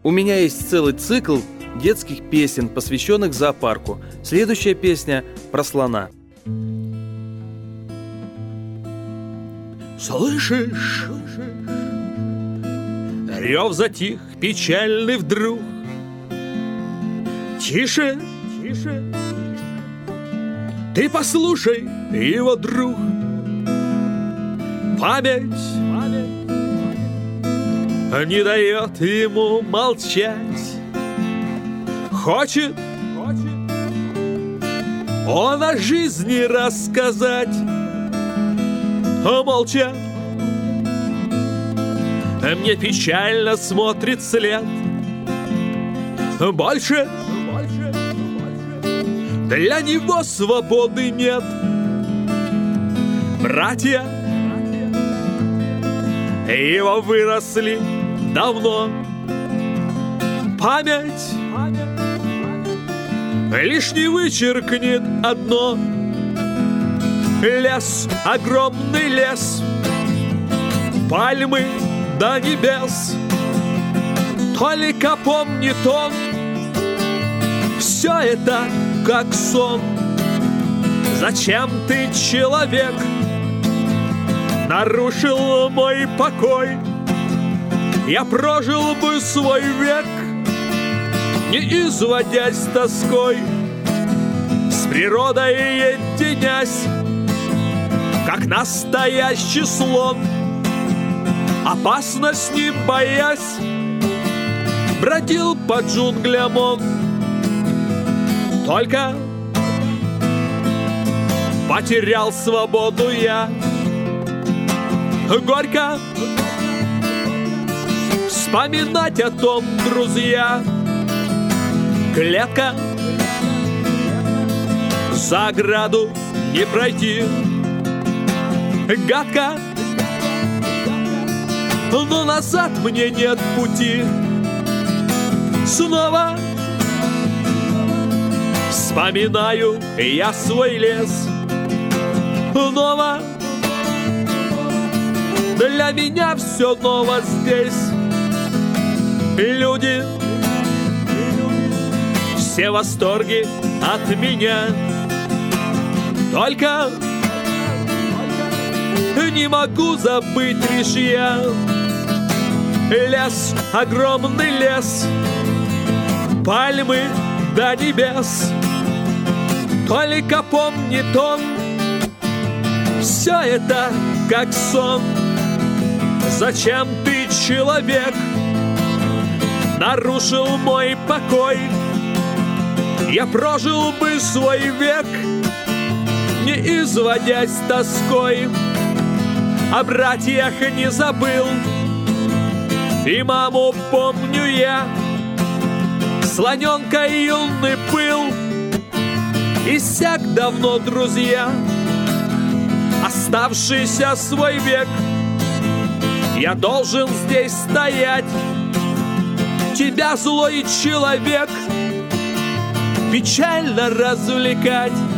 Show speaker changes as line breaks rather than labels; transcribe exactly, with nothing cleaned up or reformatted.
У меня есть целый цикл детских песен, посвященных зоопарку. Следующая песня про слона.
Слышишь? Рев затих, печальный вдруг. Тише, тише. Ты послушай его, друг. Память, память не дает ему молчать. Хочет, хочет он о жизни рассказать. Молча мне печально смотрит след. Больше для него свободы нет. Братья его выросли давно. Память лишь не вычеркнет одно. Лес, огромный лес, пальмы до небес. Только помнит он, все это как сон. Зачем ты, человек, нарушил мой покой? Я прожил бы свой век, не изводясь тоской, с природой единясь, как настоящий слон. Опасность не боясь, бродил по джунглям он. Только потерял свободу я. Горько вспоминать о том, друзья. Клетка, за ограду не пройти. Гадко, но назад мне нет пути. Снова вспоминаю я свой лес. Ново для меня все ново здесь. Люди, все восторги от меня. Только не могу забыть лишь я. Лес, огромный лес, пальмы до небес. Только помнит он, все это как сон. Зачем ты, человек, нарушил мой покой? Я прожил бы свой век, не изводясь тоской. О братьях не забыл, и маму помню я. Слоненка юный пыл иссяк давно, друзья. Оставшийся свой век я должен здесь стоять. Тебя, злой человек, печально развлекать.